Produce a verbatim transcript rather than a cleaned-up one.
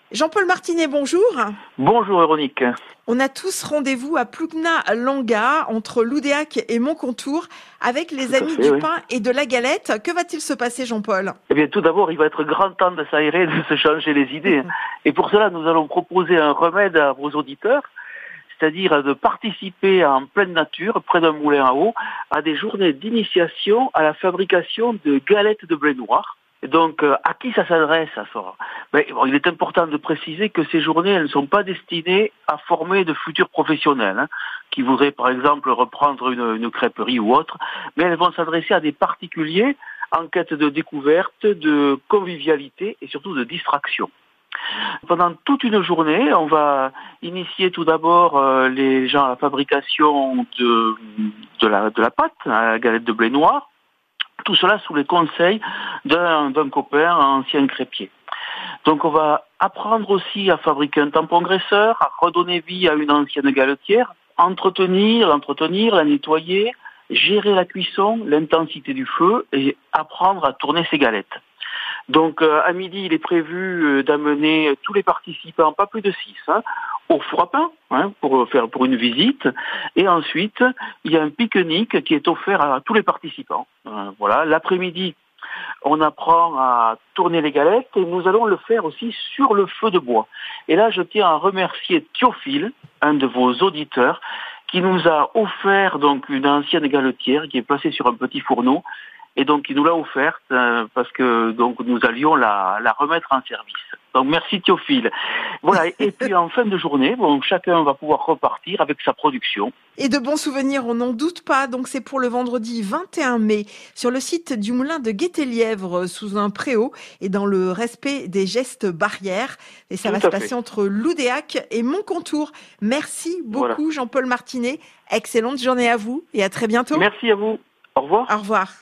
Jean-Paul Martinet, bonjour. Bonjour Véronique. On a tous rendez-vous à Plougna-Langa, entre Loudéac et Montcontour, avec les Tout à amis fait, du oui. pain et de la galette. Que va-t-il se passer, Jean-Paul? Eh bien, tout d'abord, il va être grand temps de s'aérer, de se changer les idées. Et pour cela, nous allons proposer un remède à vos auditeurs, c'est-à-dire de participer en pleine nature, près d'un moulin à eau, à des journées d'initiation à la fabrication de galettes de blé noir. Et donc, euh, à qui ça s'adresse, ça sort ben, bon, il est important de préciser que ces journées, elles ne sont pas destinées à former de futurs professionnels, hein, qui voudraient, par exemple, reprendre une, une crêperie ou autre, mais elles vont s'adresser à des particuliers en quête de découverte, de convivialité et surtout de distraction. Pendant toute une journée, on va initier tout d'abord euh, les gens à la fabrication de, de, la, de la pâte, à la galette de blé noir. Tout cela sous les conseils d'un, d'un copain, un ancien crêpier. Donc on va apprendre aussi à fabriquer un tampon graisseur, à redonner vie à une ancienne galetière, entretenir, l'entretenir, la nettoyer, gérer la cuisson, l'intensité du feu et apprendre à tourner ses galettes. Donc euh, à midi, il est prévu euh, d'amener tous les participants, pas plus de six, hein, au four à pain, hein, pour faire pour une visite. Et ensuite, il y a un pique-nique qui est offert à tous les participants. Euh, voilà, l'après-midi, on apprend à tourner les galettes et nous allons le faire aussi sur le feu de bois. Et là, je tiens à remercier Théophile, un de vos auditeurs, qui nous a offert donc une ancienne galetière qui est placée sur un petit fourneau. Et donc, il nous l'a offerte euh, parce que donc nous allions la, la remettre en service. Donc, merci Théophile. Voilà. Et puis, en fin de journée, bon, chacun va pouvoir repartir avec sa production. Et de bons souvenirs, on n'en doute pas. Donc c'est pour le vendredi vingt et un mai, sur le site du moulin de Guété-Lièvre, sous un préau, et dans le respect des gestes barrières. Et ça Tout va se à fait. passer entre Loudéac et Montcontour. Merci Voilà. beaucoup, Jean-Paul Martinet. Excellente journée à vous et à très bientôt. Merci à vous. Au revoir. Au revoir.